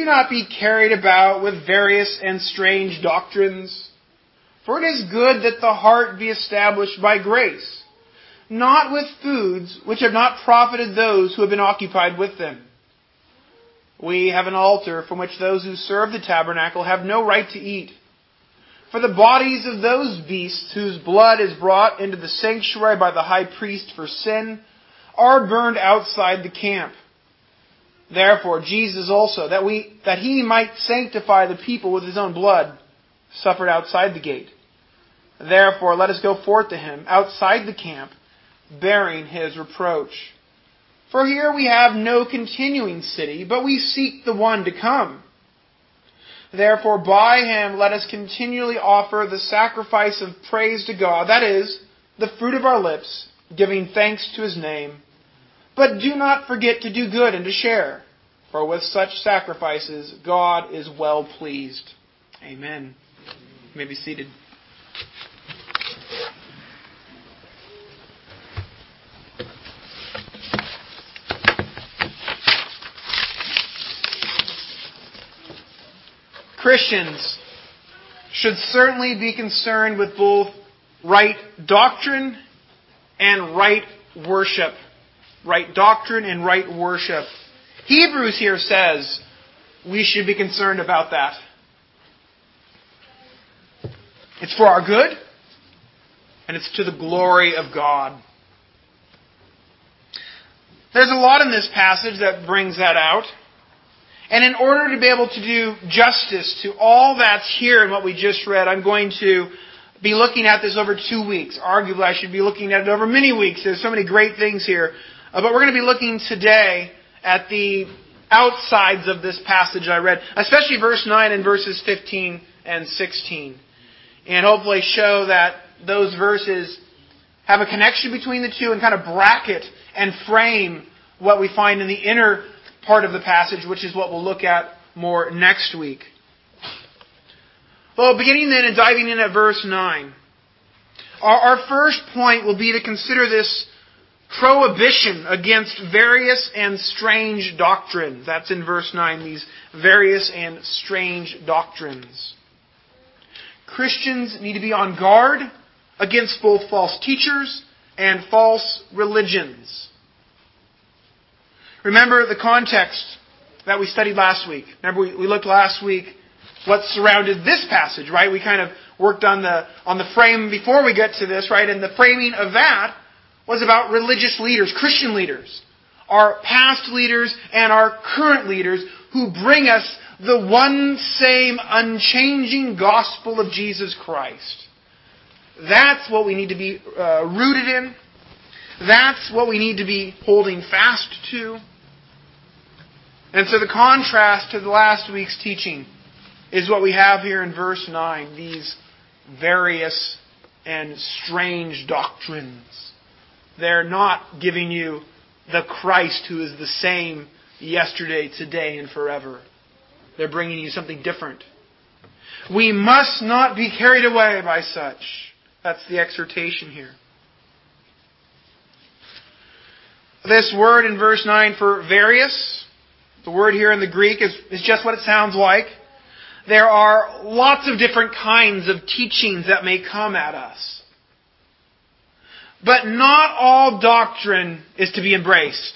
do not be carried about with various and strange doctrines. For it is good that the heart be established by grace, not with foods which have not profited those who have been occupied with them. We have an altar from which those who serve the tabernacle have no right to eat. For the bodies of those beasts whose blood is brought into the sanctuary by the high priest for sin are burned outside the camp. Therefore Jesus also, that he might sanctify the people with his own blood, suffered outside the gate. Therefore let us go forth to him outside the camp, bearing his reproach. For here we have no continuing city, but we seek the one to come. Therefore by him let us continually offer the sacrifice of praise to God, that is, the fruit of our lips, giving thanks to his name. But do not forget to do good and to share, for with such sacrifices God is well pleased. Amen. You may be seated. Christians should certainly be concerned with both right doctrine and right worship. Right doctrine and right worship. Hebrews here says we should be concerned about that. It's for our good, and it's to the glory of God. There's a lot in this passage that brings that out. And in order to be able to do justice to all that's here in what we just read, I'm going to be looking at this over 2 weeks. Arguably, I should be looking at it over many weeks. There's so many great things here. But we're going to be looking today at the outsides of this passage I read, especially verse 9 and verses 15 and 16. And hopefully show that those verses have a connection between the two and kind of bracket and frame what we find in the inner part of the passage, which is what we'll look at more next week. Well, beginning then and diving in at verse 9, our first point will be to consider this prohibition against various and strange doctrines. That's in verse 9, these various and strange doctrines. Christians need to be on guard against both false teachers and false religions. Remember the context that we studied last week. Remember we looked last week what surrounded this passage, right? We kind of worked on the frame before we get to this, right? And the framing of that was about religious leaders, Christian leaders, our past leaders and our current leaders who bring us the one same unchanging gospel of Jesus Christ. That's what we need to be rooted in. That's what we need to be holding fast to. And so the contrast to the last week's teaching is what we have here in verse 9, these various and strange doctrines. They're not giving you the Christ who is the same yesterday, today, and forever. They're bringing you something different. We must not be carried away by such. That's the exhortation here. This word in verse 9 for various, the word here in the Greek is just what it sounds like. There are lots of different kinds of teachings that may come at us. But not all doctrine is to be embraced.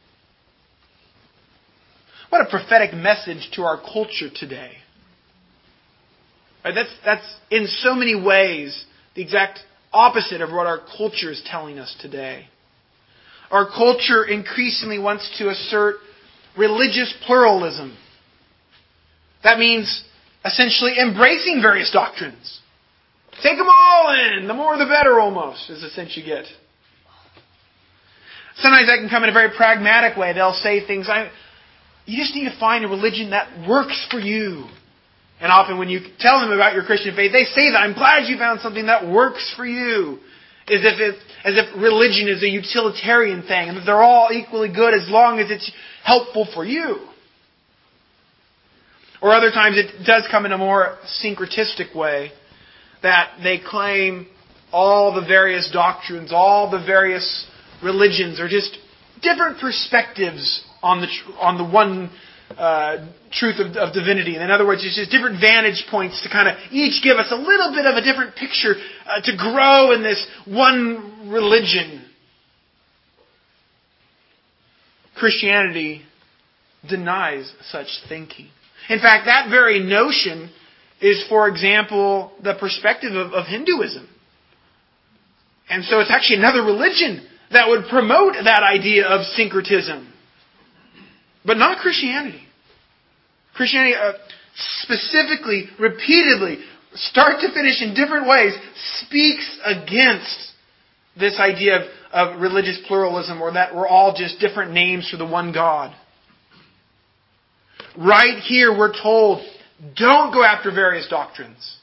What a prophetic message to our culture today. Right? That's in so many ways the exact opposite of what our culture is telling us today. Our culture increasingly wants to assert religious pluralism. That means essentially embracing various doctrines. Take them all in. The more the better, almost, is the sense you get. Sometimes that can come in a very pragmatic way. They'll say things like, you just need to find a religion that works for you. And often when you tell them about your Christian faith, they say that, I'm glad you found something that works for you. As if religion is a utilitarian thing, and that they're all equally good as long as it's helpful for you. Or other times it does come in a more syncretistic way, that they claim all the various doctrines, all the various religions are just different perspectives on the one truth of divinity. In other words, it's just different vantage points to kind of each give us a little bit of a different picture to grow in this one religion. Christianity denies such thinking. In fact, that very notion is, for example, the perspective of Hinduism. And so it's actually another religion that would promote that idea of syncretism. But not Christianity. Christianity specifically, repeatedly, start to finish in different ways, speaks against this idea of religious pluralism, or that we're all just different names for the one God. Right here we're told, don't go after various doctrines.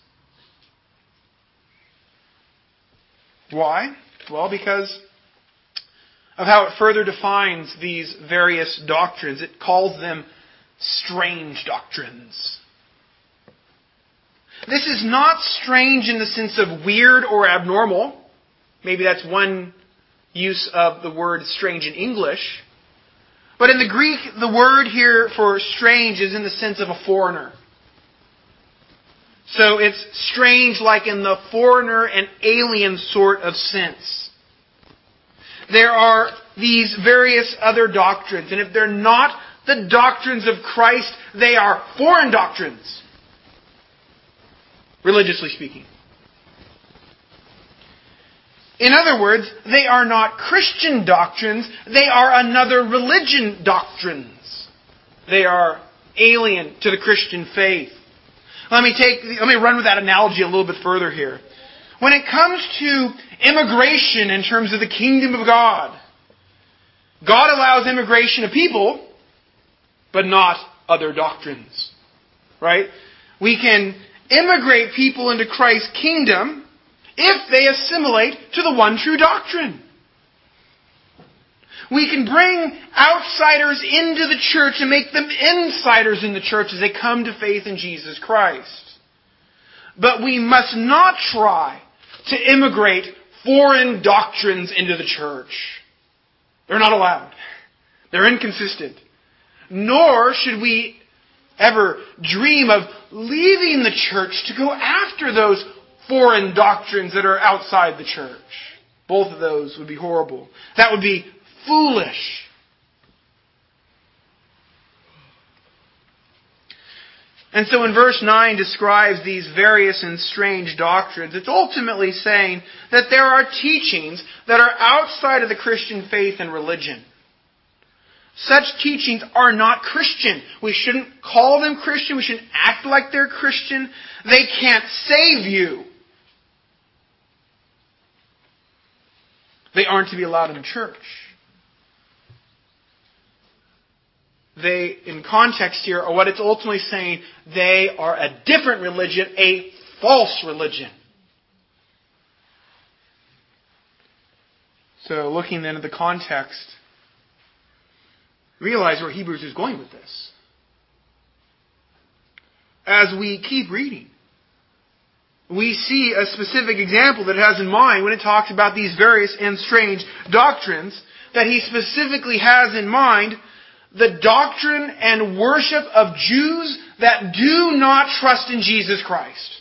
Why? Well, because of how it further defines these various doctrines. It calls them strange doctrines. This is not strange in the sense of weird or abnormal. Maybe that's one use of the word strange in English. But in the Greek, the word here for strange is in the sense of a foreigner. So it's strange like in the foreigner and alien sort of sense. There are these various other doctrines, and if they're not the doctrines of Christ, they are foreign doctrines, religiously speaking. In other words, they are not Christian doctrines, they are another religion doctrines. They are alien to the Christian faith. Let me run with that analogy a little bit further here. When it comes to immigration in terms of the kingdom of God, God allows immigration of people, but not other doctrines. Right? We can immigrate people into Christ's kingdom if they assimilate to the one true doctrine. We can bring outsiders into the church and make them insiders in the church as they come to faith in Jesus Christ. But we must not try to immigrate foreign doctrines into the church. They're not allowed. They're inconsistent. Nor should we ever dream of leaving the church to go after those foreign doctrines that are outside the church. Both of those would be horrible. That would be foolish. And so when verse 9 describes these various and strange doctrines, it's ultimately saying that there are teachings that are outside of the Christian faith and religion. Such teachings are not Christian. We shouldn't call them Christian. We shouldn't act like they're Christian. They can't save you. They aren't to be allowed in the church. They, in context here, are what it's ultimately saying, they are a different religion, a false religion. So looking then at the context, realize where Hebrews is going with this. As we keep reading, we see a specific example that it has in mind when it talks about these various and strange doctrines, that he specifically has in mind the doctrine and worship of Jews that do not trust in Jesus Christ.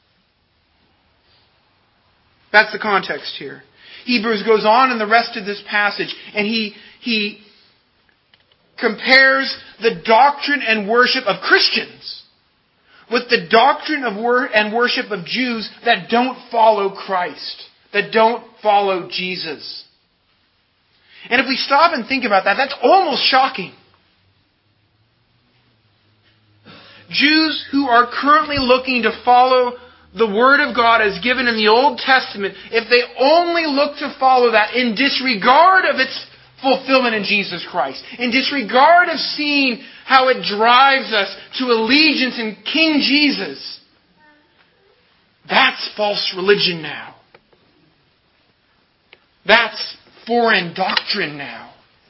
That's the context here. Hebrews goes on in the rest of this passage, and he compares the doctrine and worship of Christians with the doctrine of and worship of Jews that don't follow Christ, that don't follow Jesus. And if we stop and think about that, that's almost shocking. Jews who are currently looking to follow the Word of God as given in the Old Testament, if they only look to follow that in disregard of its fulfillment in Jesus Christ, in disregard of seeing how it drives us to allegiance in King Jesus, that's false religion now. That's foreign doctrine now.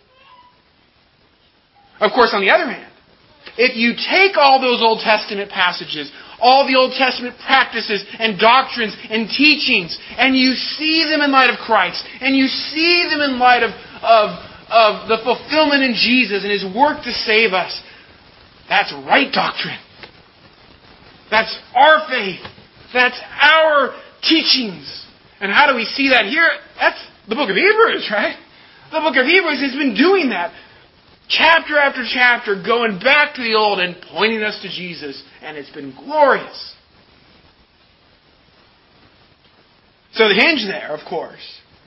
Of course, on the other hand, if you take all those Old Testament passages, all the Old Testament practices and doctrines and teachings, and you see them in light of Christ, and you see them in light of the fulfillment in Jesus and His work to save us, That's right doctrine. That's our faith. That's our teachings. And how do we see that here? That's the book of Hebrews, right? The book of Hebrews has been doing that. Chapter after chapter, going back to the old and pointing us to Jesus. And it's been glorious. So the hinge there, of course,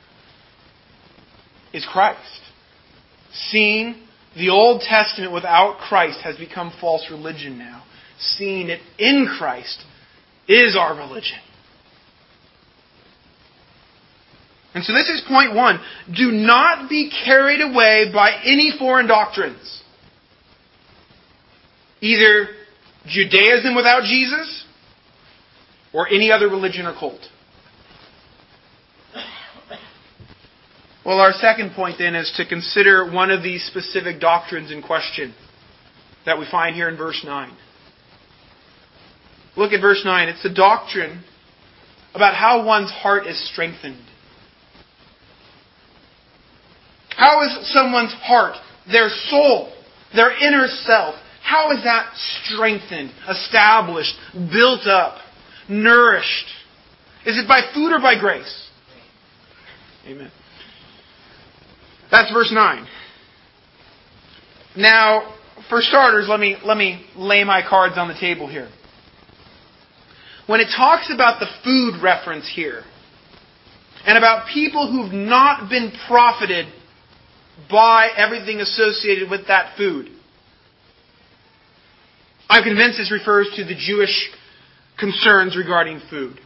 is Christ. Seeing the Old Testament without Christ has become false religion now. Seeing it in Christ is our religion. And so this is point one. Do not be carried away by any foreign doctrines. Either Judaism without Jesus or any other religion or cult. Well, our second point then is to consider one of these specific doctrines in question that we find here in verse 9. Look at verse 9. It's the doctrine about how one's heart is strengthened. How is someone's heart, their soul, their inner self, how is that strengthened, established, built up, nourished? Is it by food or by grace? Amen. That's verse 9. Now, for starters, let me lay my cards on the table here. When it talks about the food reference here, and about people who've not been profited by everything associated with that food, I'm convinced this refers to the Jewish concerns regarding food.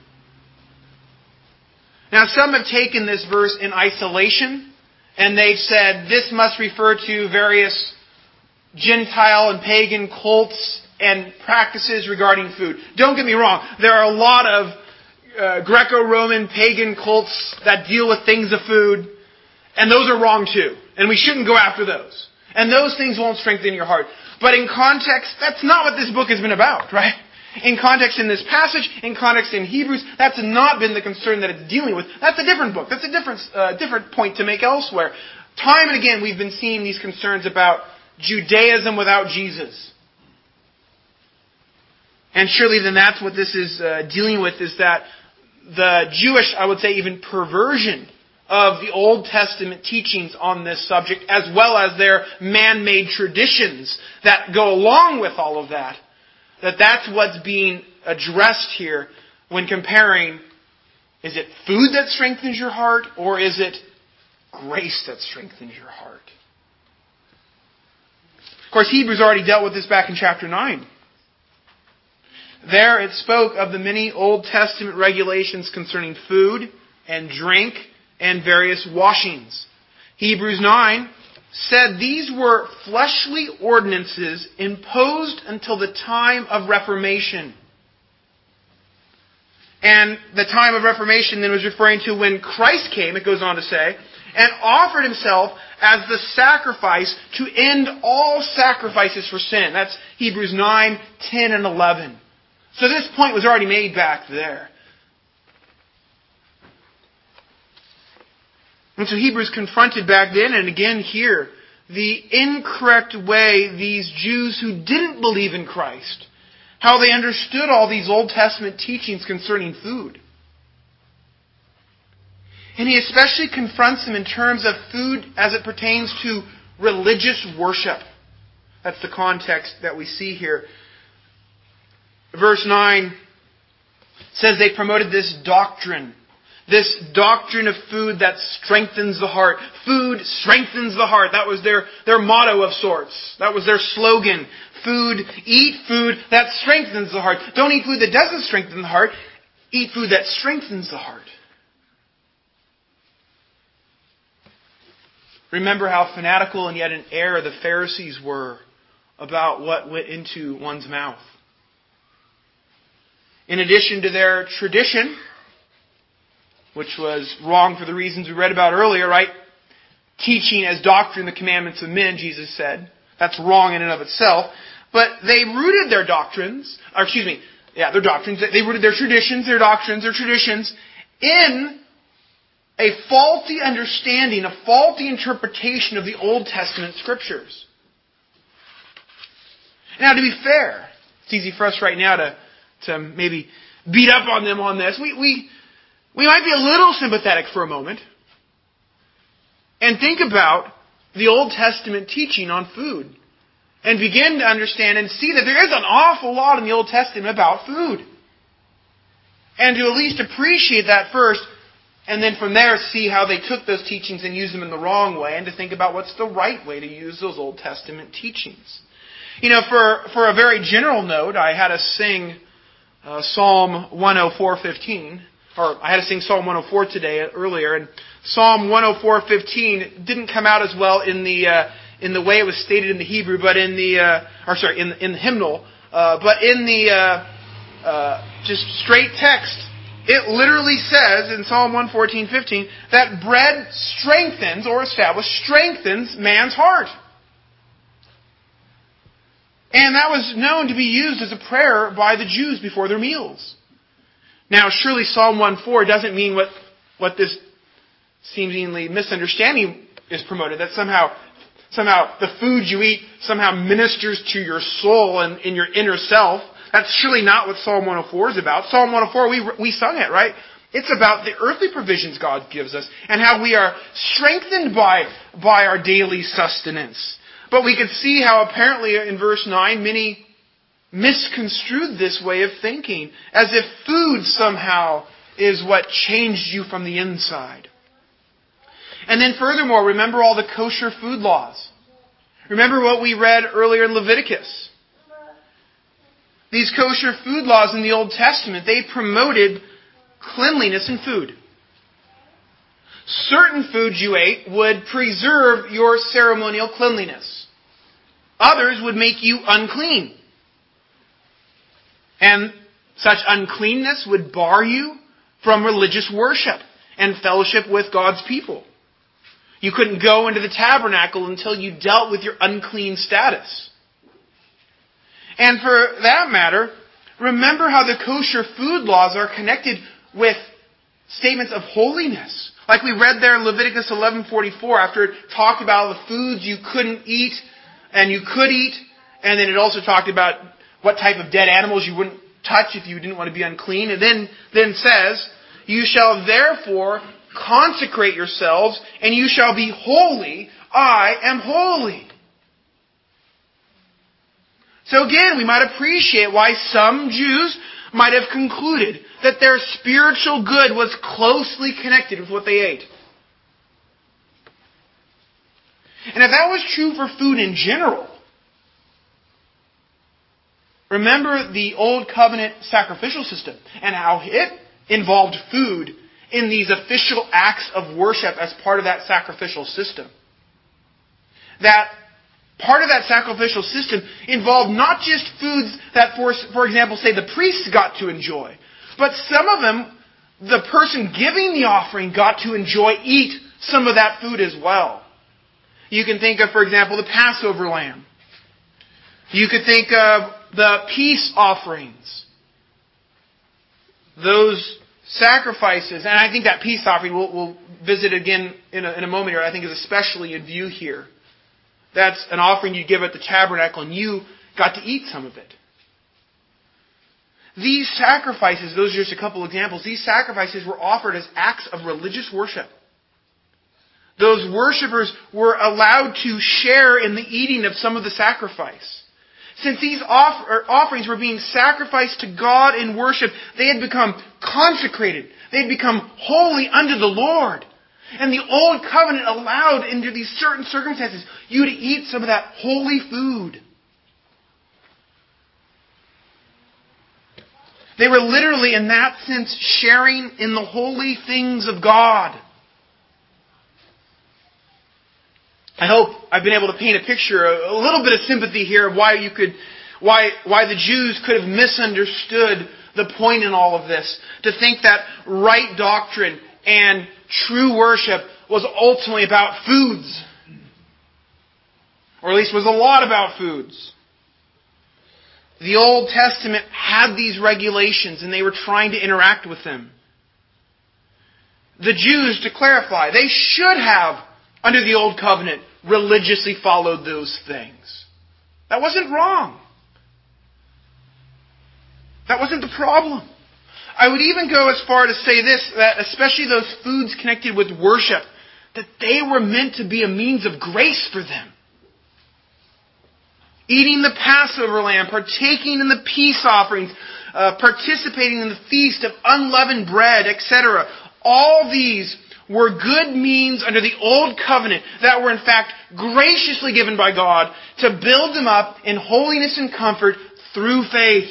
Now, some have taken this verse in isolation, and they've said this must refer to various Gentile and pagan cults and practices regarding food. Don't get me wrong. There are a lot of Greco-Roman pagan cults that deal with things of food, and those are wrong too. And we shouldn't go after those. And those things won't strengthen your heart. But in context, that's not what this book has been about, right? In context in this passage, in context in Hebrews, that's not been the concern that it's dealing with. That's a different book. That's a different point to make elsewhere. Time and again, we've been seeing these concerns about Judaism without Jesus. And surely then that's what this is dealing with, is that the Jewish, I would say even perversion of the Old Testament teachings on this subject, as well as their man-made traditions that go along with all of that, that's what's being addressed here when comparing, is it food that strengthens your heart, or is it grace that strengthens your heart? Of course, Hebrews already dealt with this back in chapter 9. There it spoke of the many Old Testament regulations concerning food and drink and various washings. Hebrews 9 said these were fleshly ordinances imposed until the time of Reformation. And the time of Reformation then was referring to when Christ came, it goes on to say, and offered himself as the sacrifice to end all sacrifices for sin. That's Hebrews 9, 10, and 11. So this point was already made back there. And so Hebrews confronted back then and again here the incorrect way these Jews who didn't believe in Christ, how they understood all these Old Testament teachings concerning food. And he especially confronts them in terms of food as it pertains to religious worship. That's the context that we see here. Verse 9 says they promoted this doctrine of food that strengthens the heart. Food strengthens the heart. That was their motto of sorts. That was their slogan. Eat food that strengthens the heart. Don't eat food that doesn't strengthen the heart. Eat food that strengthens the heart. Remember how fanatical and yet in error the Pharisees were about what went into one's mouth. In addition to their tradition, which was wrong for the reasons we read about earlier, right? Teaching as doctrine the commandments of men, Jesus said. That's wrong in and of itself. But they rooted their doctrines, their doctrines, they rooted their traditions, their doctrines, their traditions in a faulty understanding, a faulty interpretation of the Old Testament Scriptures. Now, to be fair, it's easy for us right now to maybe beat up on them on this. We might be a little sympathetic for a moment and think about the Old Testament teaching on food and begin to understand and see that there is an awful lot in the Old Testament about food. And to at least appreciate that first, and then from there see how they took those teachings and used them in the wrong way, and to think about what's the right way to use those Old Testament teachings. You know, for a very general note, I had us sing Psalm 104:15, or I had to sing Psalm 104 today earlier, and Psalm 104:15 didn't come out as well in the way it was stated in the Hebrew, but in the hymnal, but in the just straight text, it literally says in Psalm 114:15 that bread strengthens man's heart. And that was known to be used as a prayer by the Jews before their meals. Now, surely Psalm 1:4 doesn't mean what this seemingly misunderstanding is promoted, that somehow the food you eat somehow ministers to your soul and in your inner self. That's surely not what Psalm 104 is about. Psalm 104, we sung it, right? It's about the earthly provisions God gives us and how we are strengthened by our daily sustenance. But we could see how apparently in verse 9, many misconstrued this way of thinking, as if food somehow is what changed you from the inside. And then furthermore, remember all the kosher food laws. Remember what we read earlier in Leviticus. These kosher food laws in the Old Testament, they promoted cleanliness in food. Certain foods you ate would preserve your ceremonial cleanliness. Others would make you unclean. And such uncleanness would bar you from religious worship and fellowship with God's people. You couldn't go into the tabernacle until you dealt with your unclean status. And for that matter, remember how the kosher food laws are connected with statements of holiness. Like we read there in Leviticus 11:44, after it talked about the foods you couldn't eat and you could eat, and then it also talked about what type of dead animals you wouldn't touch if you didn't want to be unclean. And then says, "You shall therefore consecrate yourselves, and you shall be holy. I am holy." So again, we might appreciate why some Jews might have concluded that their spiritual good was closely connected with what they ate. And if that was true for food in general, remember the Old Covenant sacrificial system and how it involved food in these official acts of worship as part of that sacrificial system. That part of that sacrificial system involved not just foods that, for example, say the priests got to enjoy, but some of them, the person giving the offering got to eat some of that food as well. You can think of, for example, the Passover lamb. You could think of the peace offerings. Those sacrifices, and I think that peace offering we'll visit again in a moment here, I think is especially in view here. That's an offering you give at the tabernacle, and you got to eat some of it. These sacrifices, those are just a couple examples, these sacrifices were offered as acts of religious worship. Those worshippers were allowed to share in the eating of some of the sacrifice. Since these offerings were being sacrificed to God in worship, they had become consecrated. They had become holy unto the Lord. And the Old Covenant allowed, under these certain circumstances, you to eat some of that holy food. They were literally, in that sense, sharing in the holy things of God. I hope I've been able to paint a picture, a little bit of sympathy here of why the Jews could have misunderstood the point in all of this. To think that right doctrine and true worship was ultimately about foods. Or at least was a lot about foods. The Old Testament had these regulations and they were trying to interact with them. The Jews, to clarify, they should have, under the Old Covenant, religiously followed those things. That wasn't wrong. That wasn't the problem. I would even go as far to say this, that especially those foods connected with worship, that they were meant to be a means of grace for them. Eating the Passover lamb, partaking in the peace offerings, participating in the feast of unleavened bread, etc. All these were good means under the old covenant that were in fact graciously given by God to build them up in holiness and comfort through faith.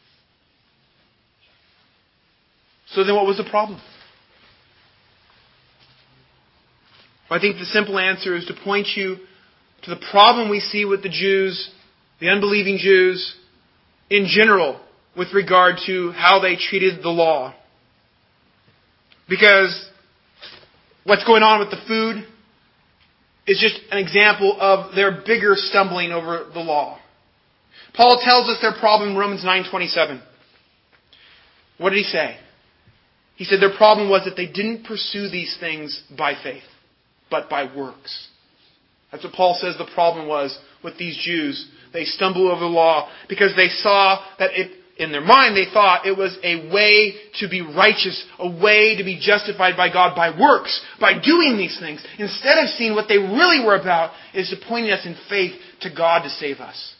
So then what was the problem? Well, I think the simple answer is to point you to the problem we see with the Jews, the unbelieving Jews, in general, with regard to how they treated the law. Because what's going on with the food is just an example of their bigger stumbling over the law. Paul tells us their problem in Romans 9:27. What did he say? He said their problem was that they didn't pursue these things by faith, but by works. That's what Paul says the problem was with these Jews. They stumbled over the law because they saw that in their mind they thought it was a way to be righteous, a way to be justified by God by works, by doing these things. Instead of seeing what they really were about is to pointing us in faith to God to save us.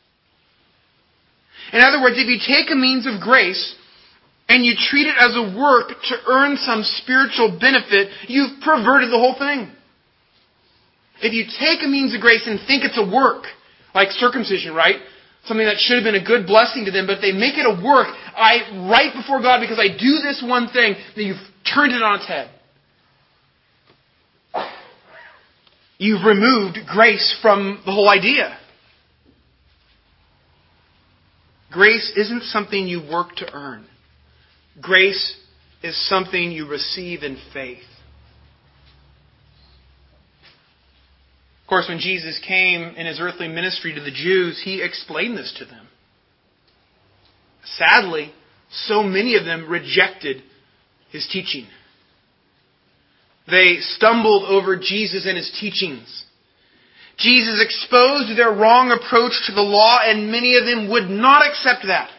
In other words, if you take a means of grace and you treat it as a work to earn some spiritual benefit, you've perverted the whole thing. If you take a means of grace and think it's a work, like circumcision, right? Something that should have been a good blessing to them, but if they make it a work, right before God because I do this one thing, then you've turned it on its head. You've removed grace from the whole idea. Grace isn't something you work to earn. Grace is something you receive in faith. Of course, when Jesus came in His earthly ministry to the Jews, He explained this to them. Sadly, so many of them rejected His teaching. They stumbled over Jesus and His teachings. Jesus exposed their wrong approach to the law, and many of them would not accept that.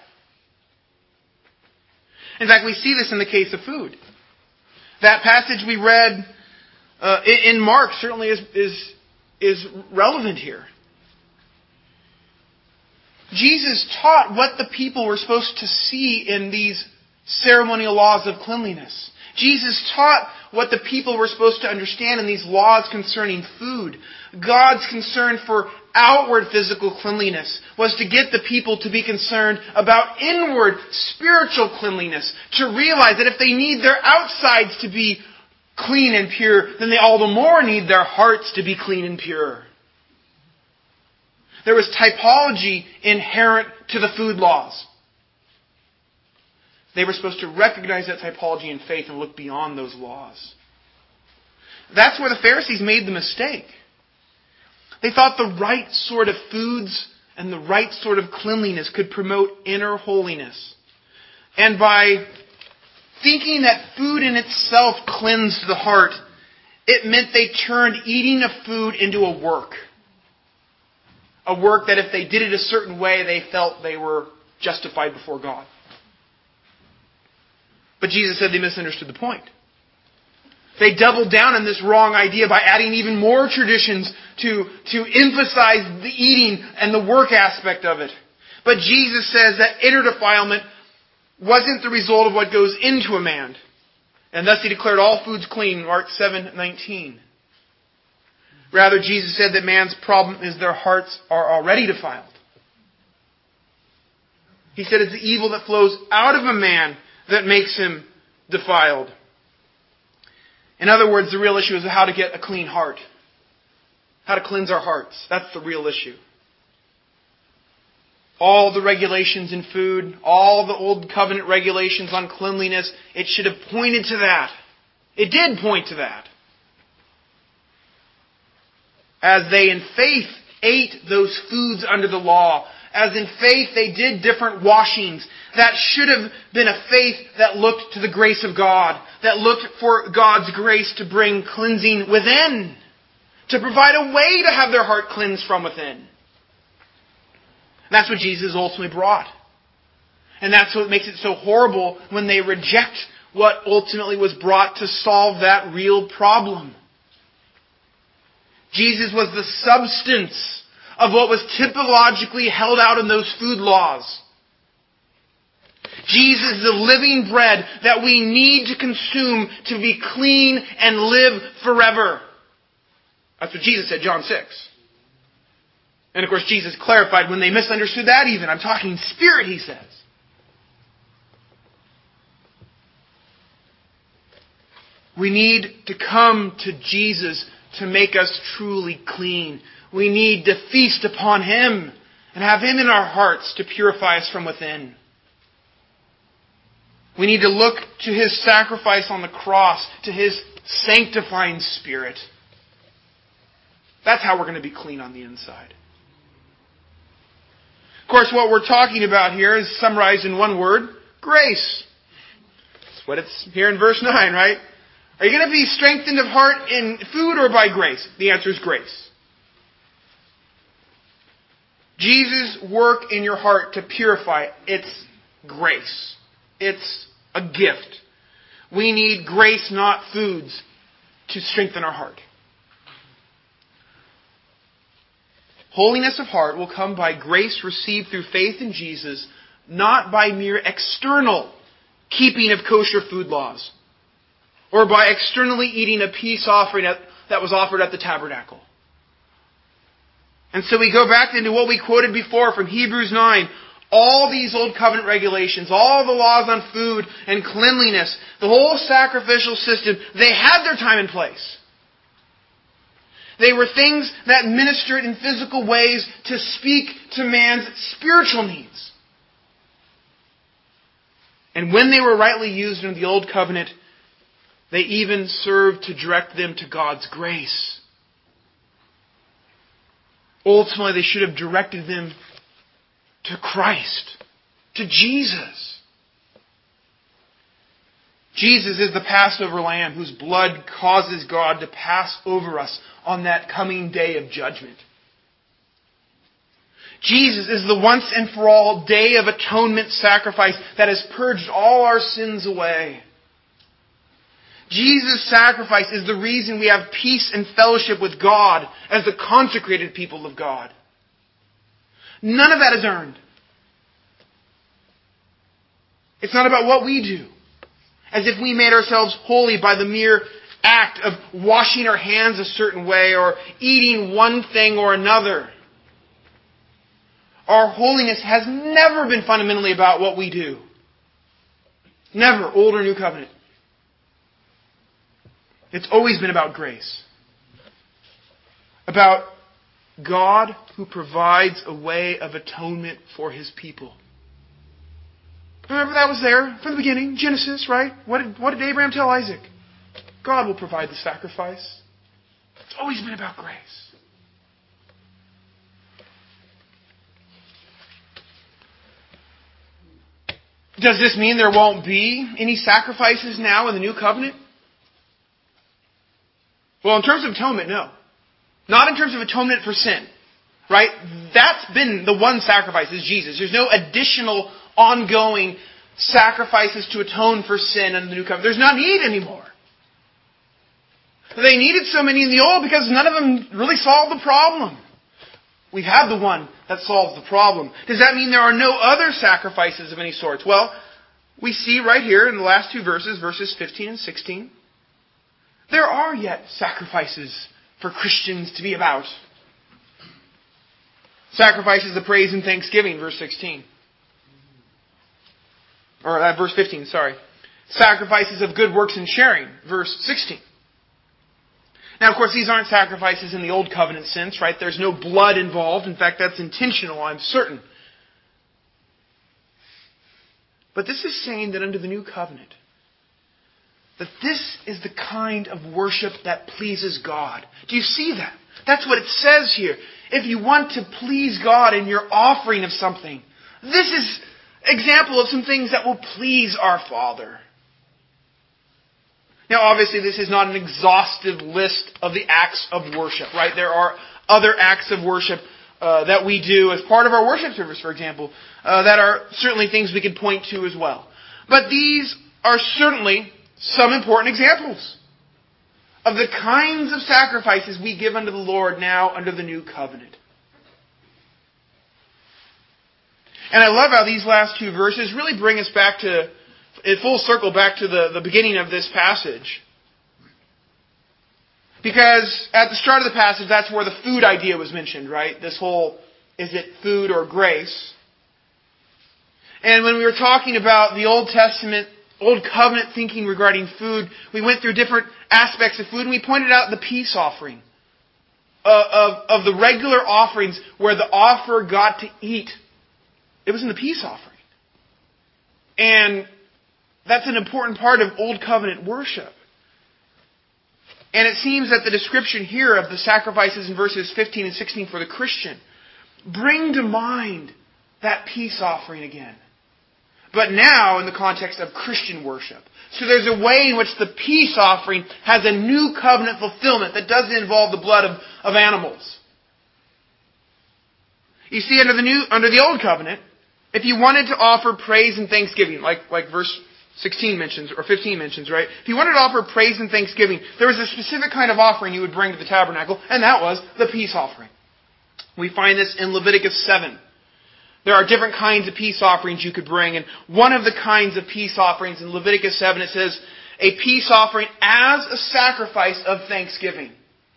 In fact, we see this in the case of food. That passage we read in Mark certainly is relevant here. Jesus taught what the people were supposed to see in these ceremonial laws of cleanliness. Jesus taught what the people were supposed to understand in these laws concerning food. God's concern for outward physical cleanliness was to get the people to be concerned about inward spiritual cleanliness, to realize that if they need their outsides to be clean and pure, then they all the more need their hearts to be clean and pure. There was typology inherent to the food laws. They were supposed to recognize that typology in faith and look beyond those laws. That's where the Pharisees made the mistake. They thought the right sort of foods and the right sort of cleanliness could promote inner holiness. And by thinking that food in itself cleansed the heart, it meant they turned eating of food into a work. A work that if they did it a certain way, they felt they were justified before God. But Jesus said they misunderstood the point. They doubled down on this wrong idea by adding even more traditions to emphasize the eating and the work aspect of it. But Jesus says that inner defilement wasn't the result of what goes into a man. And thus He declared all foods clean, Mark 7:19. Rather, Jesus said that man's problem is their hearts are already defiled. He said it's the evil that flows out of a man that makes him defiled. In other words, the real issue is how to get a clean heart. How to cleanse our hearts. That's the real issue. All the regulations in food, all the old covenant regulations on cleanliness, it should have pointed to that. It did point to that. As they in faith ate those foods under the law, as in faith they did different washings, that should have been a faith that looked to the grace of God, that looked for God's grace to bring cleansing within, to provide a way to have their heart cleansed from within. And that's what Jesus ultimately brought. And that's what makes it so horrible when they reject what ultimately was brought to solve that real problem. Jesus was the substance of what was typologically held out in those food laws. Jesus is the living bread that we need to consume to be clean and live forever. That's what Jesus said, John 6. And of course Jesus clarified when they misunderstood that even. I'm talking spirit, he says. We need to come to Jesus to make us truly clean. We need to feast upon Him and have Him in our hearts to purify us from within. We need to look to His sacrifice on the cross, to His sanctifying Spirit. That's how we're going to be clean on the inside. Of course, what we're talking about here is summarized in one word, grace. That's what it's here in verse 9, right? Are you going to be strengthened of heart in food or by grace? The answer is grace. Jesus' work in your heart to purify it, it's grace. It's a gift. We need grace, not foods, to strengthen our heart. Holiness of heart will come by grace received through faith in Jesus, not by mere external keeping of kosher food laws, or by externally eating a peace offering that was offered at the tabernacle. And so we go back into what we quoted before from Hebrews 9. All these old covenant regulations, all the laws on food and cleanliness, the whole sacrificial system, they had their time and place. They were things that ministered in physical ways to speak to man's spiritual needs. And when they were rightly used in the old covenant, they even served to direct them to God's grace. Ultimately, they should have directed them to Christ, to Jesus. Jesus is the Passover lamb whose blood causes God to pass over us on that coming day of judgment. Jesus is the once and for all day of atonement sacrifice that has purged all our sins away. Jesus' sacrifice is the reason we have peace and fellowship with God as the consecrated people of God. None of that is earned. It's not about what we do, as if we made ourselves holy by the mere act of washing our hands a certain way or eating one thing or another. Our holiness has never been fundamentally about what we do. Never, Old or New Covenant. It's always been about grace. About God who provides a way of atonement for His people. Remember that was there from the beginning, Genesis, right? What did Abraham tell Isaac? God will provide the sacrifice. It's always been about grace. Does this mean there won't be any sacrifices now in the New Covenant? Well, in terms of atonement, no. Not in terms of atonement for sin. Right? That's been the one sacrifice, is Jesus. There's no additional ongoing sacrifices to atone for sin in the New Covenant. There's no need anymore. They needed so many in the Old because none of them really solved the problem. We have the one that solves the problem. Does that mean there are no other sacrifices of any sort? Well, we see right here in the last two verses, verses 15 and 16, there are yet sacrifices for Christians to be about. Sacrifices of praise and thanksgiving, verse 16. Or verse 15, sorry. Sacrifices of good works and sharing, verse 16. Now, of course, these aren't sacrifices in the Old Covenant sense, right? There's no blood involved. In fact, that's intentional, I'm certain. But this is saying that under the New Covenant, that this is the kind of worship that pleases God. Do you see that? That's what it says here. If you want to please God in your offering of something, this is an example of some things that will please our Father. Now, obviously, this is not an exhaustive list of the acts of worship, right? There are other acts of worship that we do as part of our worship service, for example. that are certainly things we could point to as well. But these are certainly some important examples of the kinds of sacrifices we give unto the Lord now under the new covenant. And I love how these last two verses really bring us back to, in full circle, back to the beginning of this passage. Because at the start of the passage, that's where the food idea was mentioned, right? This whole, is it food or grace? And when we were talking about the Old Testament, Old Covenant thinking regarding food, we went through different aspects of food, and we pointed out the peace offering. Of the regular offerings where the offerer got to eat. It was in the peace offering. And that's an important part of Old Covenant worship. And it seems that the description here of the sacrifices in verses 15 and 16 for the Christian bring to mind that peace offering again. But now in the context of Christian worship. So there's a way in which the peace offering has a new covenant fulfillment that doesn't involve the blood of animals. You see, under the Old Covenant, if you wanted to offer praise and thanksgiving, like verse 16 mentions, or 15 mentions, right? If you wanted to offer praise and thanksgiving, there was a specific kind of offering you would bring to the tabernacle, and that was the peace offering. We find this in Leviticus 7. There are different kinds of peace offerings you could bring, and one of the kinds of peace offerings in Leviticus 7, it says, a peace offering as a sacrifice of thanksgiving.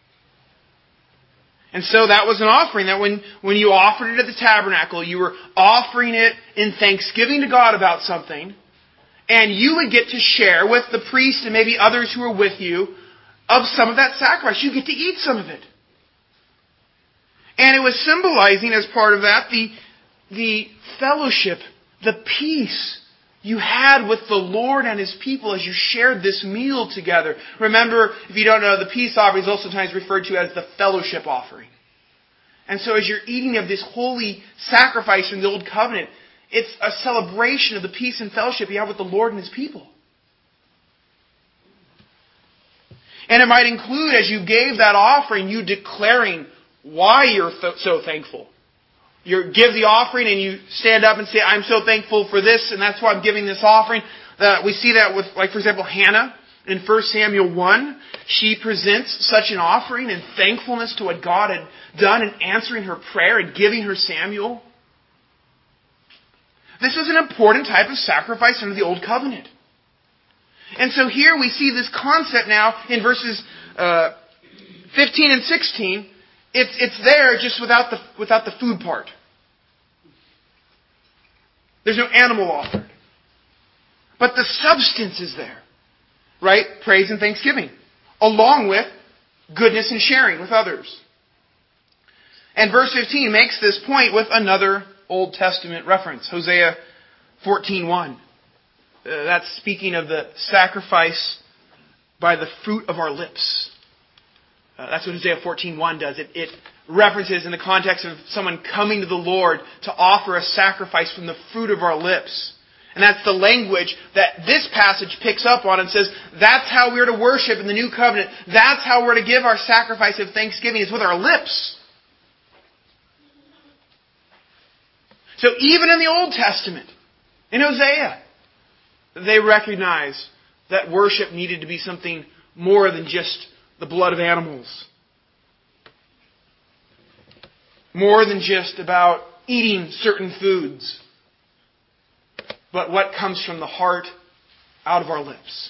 And so that was an offering that when you offered it at the tabernacle, you were offering it in thanksgiving to God about something, and you would get to share with the priest and maybe others who were with you of some of that sacrifice. You get to eat some of it. And it was symbolizing as part of that the fellowship, the peace you had with the Lord and His people as you shared this meal together. Remember, if you don't know, the peace offering is also sometimes referred to as the fellowship offering. And so as you're eating of this holy sacrifice from the Old Covenant, it's a celebration of the peace and fellowship you have with the Lord and His people. And it might include, as you gave that offering, you declaring why you're so thankful. You give the offering and you stand up and say, I'm so thankful for this, and that's why I'm giving this offering. We see that with, like, for example, Hannah in 1 Samuel 1. She presents such an offering in thankfulness to what God had done in answering her prayer and giving her Samuel. This is an important type of sacrifice under the Old Covenant. And so here we see this concept now in verses 15 and 16. It's there just without the food part. There's no animal offered. But the substance is there. Right? Praise and thanksgiving. Along with goodness and sharing with others. And verse 15 makes this point with another Old Testament reference. Hosea 14:1. That's speaking of the sacrifice by the fruit of our lips. That's what Hosea 14:1 does. It references in the context of someone coming to the Lord to offer a sacrifice from the fruit of our lips. And that's the language that this passage picks up on and says, that's how we're to worship in the New Covenant. That's how we're to give our sacrifice of thanksgiving, is with our lips. So even in the Old Testament, in Hosea, they recognized that worship needed to be something more than just the blood of animals. More than just about eating certain foods. But what comes from the heart out of our lips.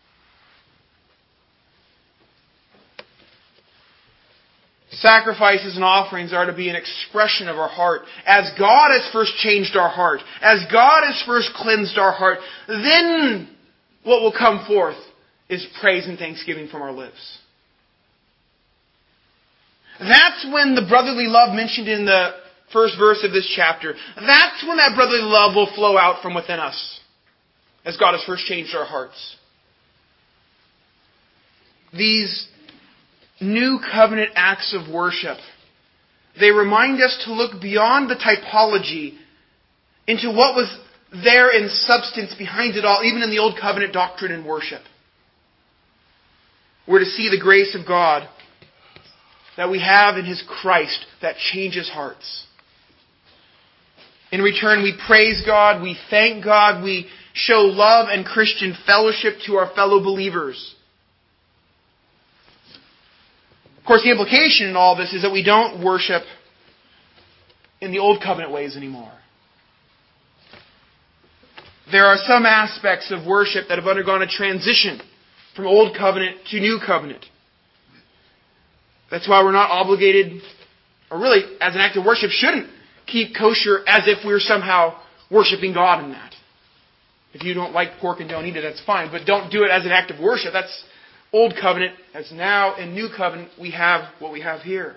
Sacrifices and offerings are to be an expression of our heart. As God has first changed our heart, as God has first cleansed our heart, then what will come forth is praise and thanksgiving from our lips. That's when the brotherly love mentioned in the first verse of this chapter, that's when that brotherly love will flow out from within us, as God has first changed our hearts. These new covenant acts of worship, they remind us to look beyond the typology into what was there in substance behind it all, even in the Old Covenant doctrine and worship. We're to see the grace of God that we have in His Christ that changes hearts. In return, we praise God, we thank God, we show love and Christian fellowship to our fellow believers. Of course, the implication in all this is that we don't worship in the Old Covenant ways anymore. There are some aspects of worship that have undergone a transition from Old Covenant to New Covenant. That's why we're not obligated, or really, as an act of worship, shouldn't keep kosher as if we're somehow worshiping God in that. If you don't like pork and don't eat it, that's fine. But don't do it as an act of worship. That's Old Covenant. As now in New Covenant, we have what we have here.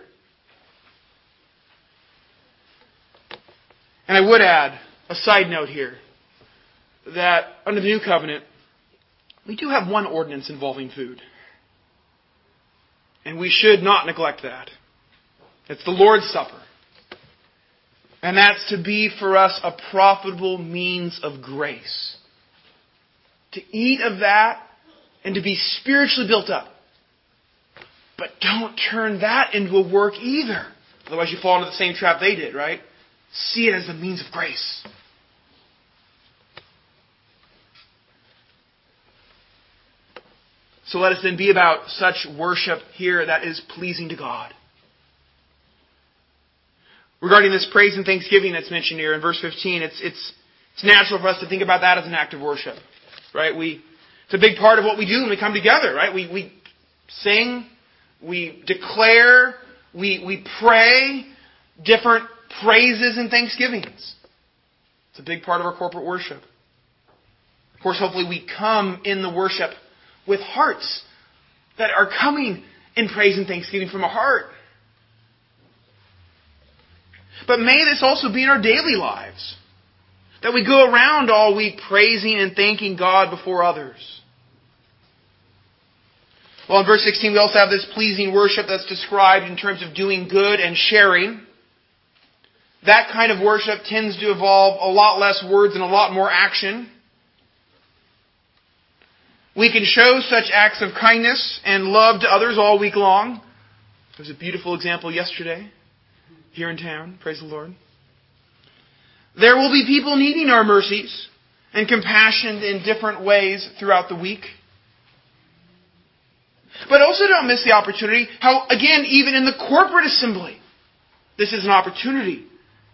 And I would add a side note here, that under the New Covenant, we do have one ordinance involving food. And we should not neglect that. It's the Lord's Supper. And that's to be for us a profitable means of grace. To eat of that and to be spiritually built up. But don't turn that into a work either. Otherwise you fall into the same trap they did, right? See it as a means of grace. So let us then be about such worship here that is pleasing to God. Regarding this praise and thanksgiving that's mentioned here in verse 15, it's natural for us to think about that as an act of worship. Right? It's a big part of what we do when we come together, right? We sing, we declare, we pray different praises and thanksgivings. It's a big part of our corporate worship. Of course, hopefully we come in the worship with hearts that are coming in praise and thanksgiving from a heart. But may this also be in our daily lives. That we go around all week praising and thanking God before others. Well, in verse 16 we also have this pleasing worship that's described in terms of doing good and sharing. That kind of worship tends to involve a lot less words and a lot more action. We can show such acts of kindness and love to others all week long. There was a beautiful example yesterday here in town. Praise the Lord. There will be people needing our mercies and compassion in different ways throughout the week. But also don't miss the opportunity how, again, even in the corporate assembly, this is an opportunity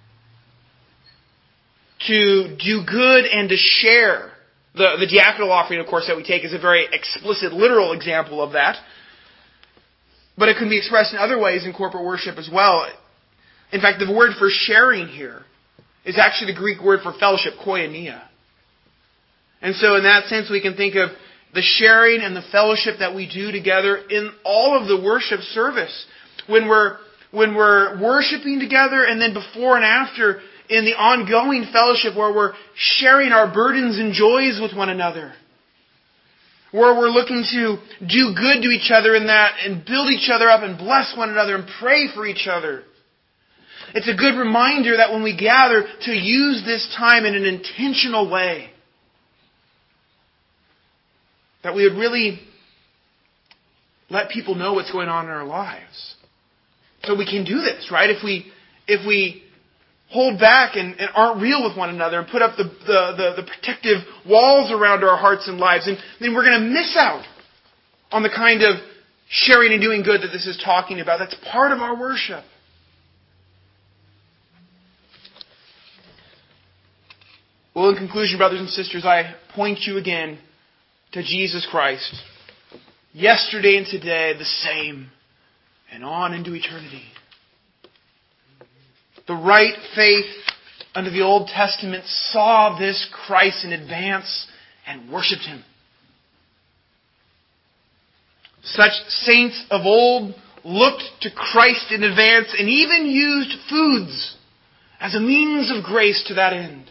to do good and to share. The diaconal offering, of course, that we take is a very explicit, literal example of that. But it can be expressed in other ways in corporate worship as well. In fact, the word for sharing here is actually the Greek word for fellowship, koinonia. And so in that sense, we can think of the sharing and the fellowship that we do together in all of the worship service. When we're worshiping together, and then before and after in the ongoing fellowship where we're sharing our burdens and joys with one another. Where we're looking to do good to each other in that and build each other up and bless one another and pray for each other. It's a good reminder that when we gather to use this time in an intentional way. That we would really let people know what's going on in our lives. So we can do this, right? If we hold back and aren't real with one another and put up the protective walls around our hearts and lives, and then we're going to miss out on the kind of sharing and doing good that this is talking about. That's part of our worship. Well, in conclusion, brothers and sisters, I point you again to Jesus Christ. Yesterday and today, the same, and on into eternity. The right faith under the Old Testament saw this Christ in advance and worshipped Him. Such saints of old looked to Christ in advance and even used foods as a means of grace to that end.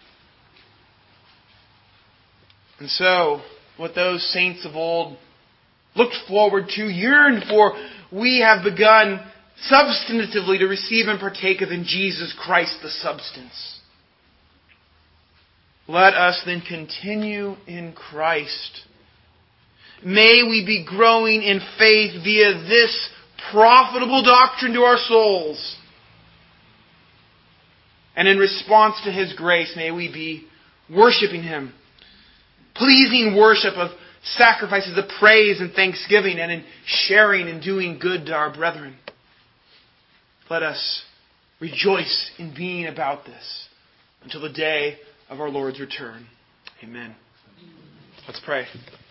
And so, what those saints of old looked forward to, yearned for, we have begun substantively to receive and partake of in Jesus Christ the substance. Let us then continue in Christ. May we be growing in faith via this profitable doctrine to our souls. And in response to His grace, may we be worshiping Him. Pleasing worship of sacrifices of praise and thanksgiving, and in sharing and doing good to our brethren. Let us rejoice in being about this until the day of our Lord's return. Amen. Let's pray.